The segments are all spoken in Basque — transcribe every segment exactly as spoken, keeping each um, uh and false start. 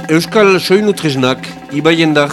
Euskal soinu tresnak, Ibai Endar.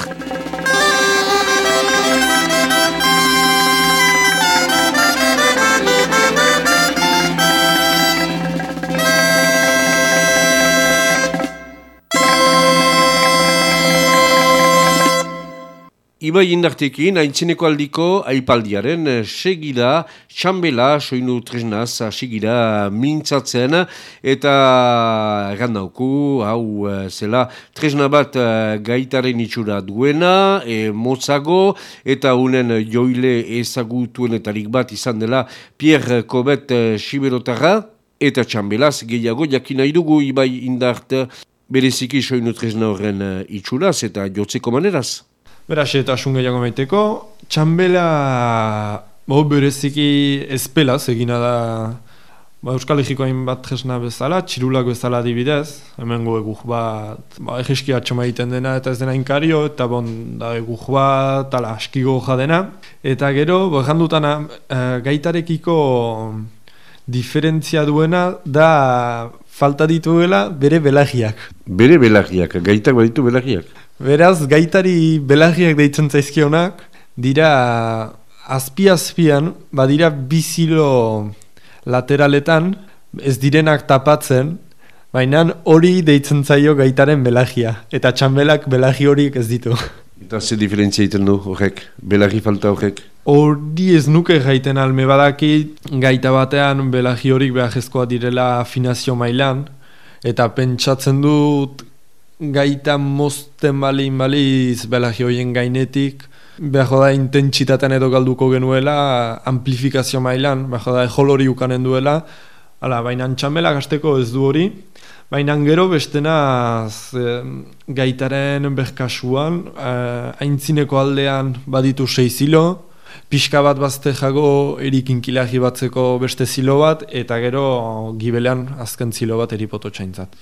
Ibai Indartekin, aintzineko aldiko aipaldiaren segida, txambela, soinu tresnaz, segira mintzatzen, eta errandauku, hau zela, tresna bat gaitaren itxura duena, e, motzago, eta unen joile ezagutuenetarik bat izan dela Pierre Kobet Siberotarra, eta txambelaz gehiago jakin nahi dugu Ibai Indart bereziki soinu tresna horren itxuraz eta jotzeko maneraz. Beraz, eta asun gehiago maiteko, txambela bo, bereziki ezpelaz egina da ba, Euskal Herriko hainbat tresna bezala, txirulak bezala adibidez, hemengo eguk bat, ba, egiski atxoma egiten dena eta ez dena inkario, eta bon, da eguk bat, ala, askigo jadena. Eta gero, bo, jandutana, e, gaitarekiko diferentzia duena da falta dituela bere belagiak. Bere belagiak, gaitak baditu belagiak. Beraz, gaitari belagiak deitzen zaizkionak, dira azpi-azpian, badira bizilo lateraletan, ez direnak tapatzen, baina hori deitzen zaio gaitaren belagia, eta txambelak belagi horiek ez ditu. Eta ze diferentzia egiten du horrek, belagi falta horrek? Hori ez nuke gaiten alme badaki, gaita batean belagi horik behagezkoa direla afinazio mailan, eta pentsatzen dut, gaita mozten balin baliz belagi horien gainetik, beho da intentsitatean edo galduko genuela, amplifikazio mailan, beho da ejol hori ukanen duela, ala, baina txambela gazteko ez du hori, baina gero bestena e, gaitaren berkasuan, e, aintzineko aldean baditu sei zilo, pixka bat bazte jago erikin kilagi batzeko beste zilo bat, eta gero gibelean azken zilo bat eripoto txaintzat.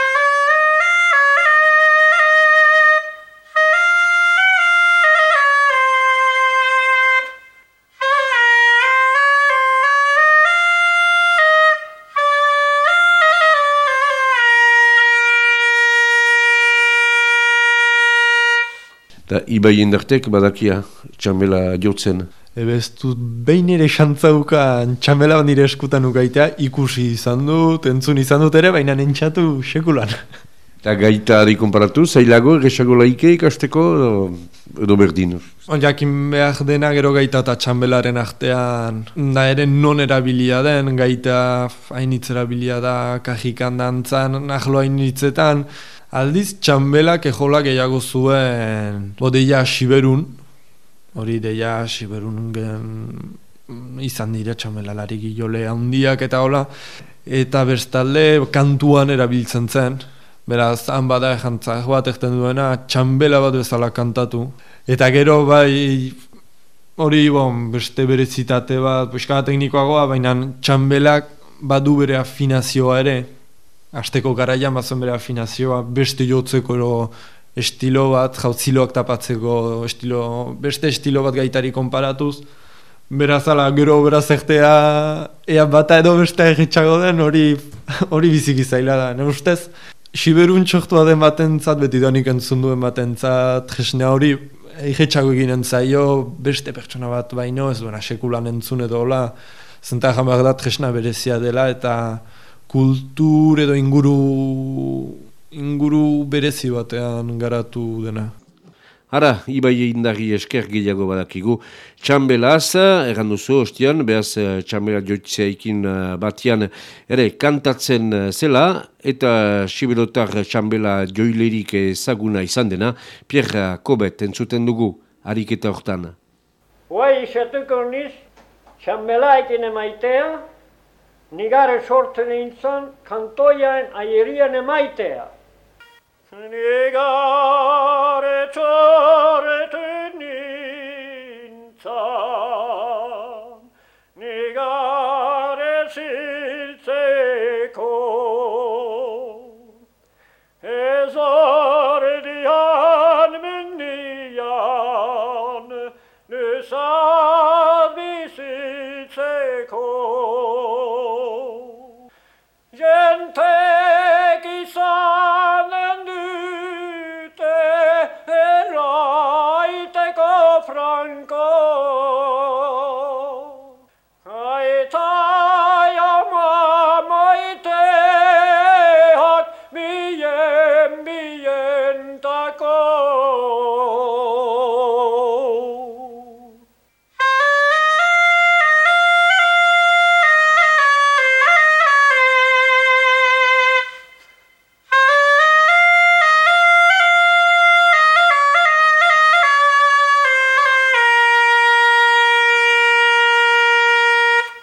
Da Ibai Indartek badakia txambela jotzen. Ebe ez dut behin ere xantzauka txambela nire eskutan ukaitea, ikusi izan dut, entzun izan dut ere, baina nentsatu sekulan. Eta gaitari konparatu, zailago, erresago laike ikasteko edo, edo berdin? Jakin behar dena gero gaita eta txambelaren artean, da ere non erabilia den, gaita hainitz erabilia da, kajikan dantzan, nahlo hainitzetan, aldiz txambelak ejolak gehiago zuen bo deia siberun, hori deia siberun gen, izan dira txambelalari gilole handiak eta hola, eta bestalde kantuan erabiltzen zen, beraz han bada ejantzak bat egten duena txambela bat bezala kantatu, eta gero bai hori bon, beste berezitate bat, pixka teknikoagoa, baina txambelak badu bere afinazioa ere, Azteko garaian bazen bere afinazioa, beste jotzeko estilo bat, jautziloak tapatzeko estilo, beste estilo bat gaitari konparatuz. Beraz, ala, gero beraz egtea, ea bata edo beste egetxago den, hori, hori biziki zaila da. Ne ustez, siberun txortua den batentzat, beti donik entzun duen batentzat, jesnea hori egetxago eginen zaio, beste pertsona bat baino, ez duena sekulan entzun edo hola, zenta jan behar da jesna berezia dela, eta kultur edo inguru inguru berezi batean garatu dena. Hara, Ibai Indarri esker gehiago badakigu. Txambelaz, erran duzu, ostian, behaz txambela joitzeaikin batian ere kantatzen zela, eta siberotar txambela joilerik ezaguna izan dena, Pierre Kobet entzuten dugu, ariketa hortan. Guai izetuko niz, txambela ekin emaitea, nigare sortzen eintzan, kantoian aierien emaitea. Nigare txoreten nintzan, nigare ziltzeko, ezardian mendian, nusat bizitzeko. Jentek izanen du hanka